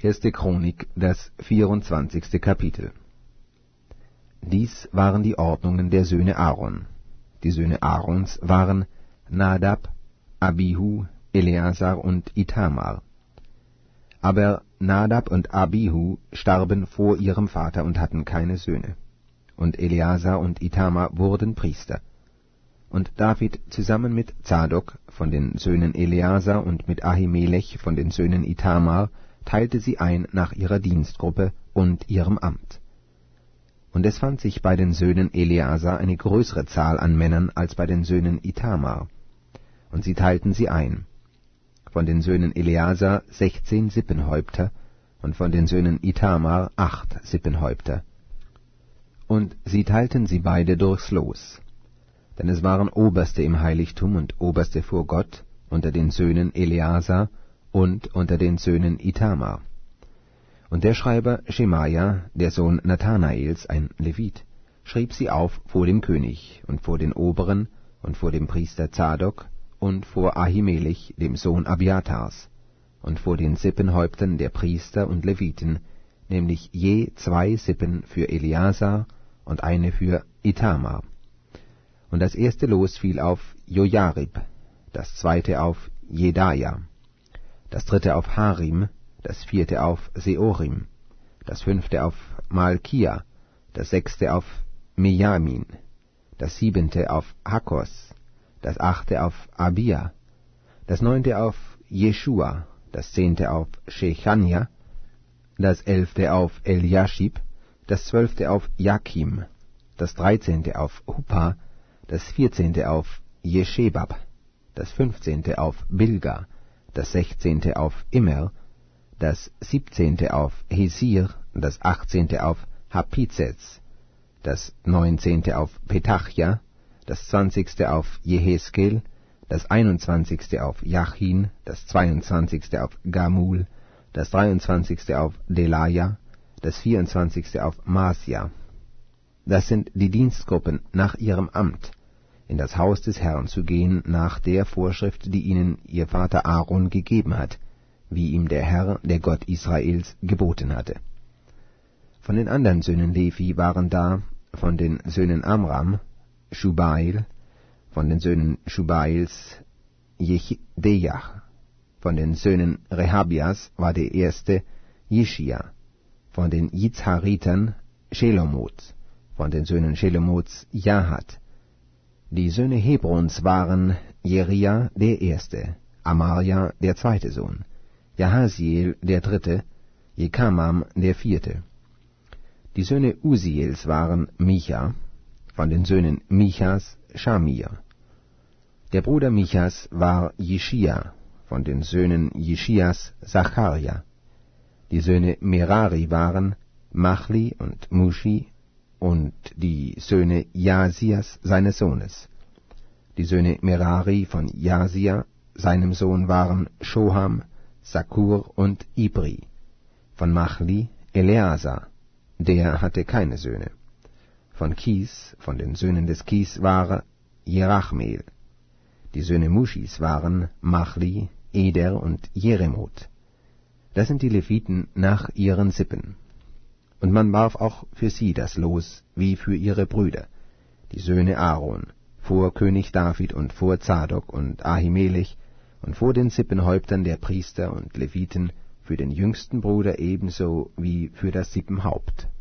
1. Chronik, das 24. Kapitel. Dies waren die Ordnungen der Söhne Aaron. Die Söhne Aarons waren Nadab, Abihu, Eleazar und Ithamar. Aber Nadab und Abihu starben vor ihrem Vater und hatten keine Söhne. Und Eleazar und Ithamar wurden Priester. Und David zusammen mit Zadok von den Söhnen Eleazar und mit Ahimelech von den Söhnen Ithamar teilte sie ein nach ihrer Dienstgruppe und ihrem Amt. Und es fand sich bei den Söhnen Eleazar eine größere Zahl an Männern als bei den Söhnen Ithamar. Und sie teilten sie ein. Von den Söhnen Eleazar 16 Sippenhäupter und von den Söhnen Ithamar 8 Sippenhäupter. Und sie teilten sie beide durchs Los. Denn es waren Oberste im Heiligtum und Oberste vor Gott unter den Söhnen Eleazar und unter den Söhnen Ithamar. Und der Schreiber Schemaja, der Sohn Nathanaels, ein Levit, schrieb sie auf vor dem König und vor den Oberen und vor dem Priester Zadok und vor Ahimelech, dem Sohn Abiatars, und vor den Sippenhäuptern der Priester und Leviten, nämlich je 2 Sippen für Eleazar und eine für Ithamar. Und das erste Los fiel auf Jojarib, das zweite auf Jedaja, das dritte auf Harim, das vierte auf Seorim, das fünfte auf Malkia, das sechste auf Mejamin, das siebente auf Hakos, das achte auf Abia, das neunte auf Jeschua, das 10. auf Shechania, das 11. auf Eliaschib, das 12. auf Jakim, das 13. auf Huppa, das 14. auf Jeschebab, das 15. auf Bilga, das 16. auf Immer, das 17. auf Hesir, das 18. auf Hapizez, das 19. auf Petachia, das 20. auf Jeheskel, das 21. auf Jachin, das 22. auf Gamul, das 23. auf Delaja, das 24. auf Masja. Das sind die Dienstgruppen nach ihrem Amt, in das Haus des Herrn zu gehen, nach der Vorschrift, die ihnen ihr Vater Aaron gegeben hat, wie ihm der Herr, der Gott Israels, geboten hatte. Von den anderen Söhnen Levi waren da, von den Söhnen Amram, Schubail, von den Söhnen Schubails, Jechdeach, von den Söhnen Rehabias war der erste Jeschia, von den Yitzharitern Shelomoth, von den Söhnen Shelomoths Jahat. Die Söhne Hebrons waren Jeria der erste, Amarja der zweite Sohn, Jahaziel der dritte, Jekamam der vierte. Die Söhne Usiels waren Micha, von den Söhnen Michas Schamir. Der Bruder Michas war Jeschia, von den Söhnen Jeschias Sacharja. Die Söhne Merari waren Machli und Mushi und die Söhne Jasias seines Sohnes. Die Söhne Merari von Jasia, seinem Sohn, waren Shoham, Sakur und Ibri. Von Machli Eleazar, der hatte keine Söhne. Von Kis, von den Söhnen des Kis, war Jerachmeel. Die Söhne Muschis waren Machli, Eder und Jeremoth. Das sind die Leviten nach ihren Sippen. Und man warf auch für sie das Los, wie für ihre Brüder, die Söhne Aaron, vor König David und vor Zadok und Ahimelech und vor den Sippenhäuptern der Priester und Leviten, für den jüngsten Bruder ebenso wie für das Sippenhaupt.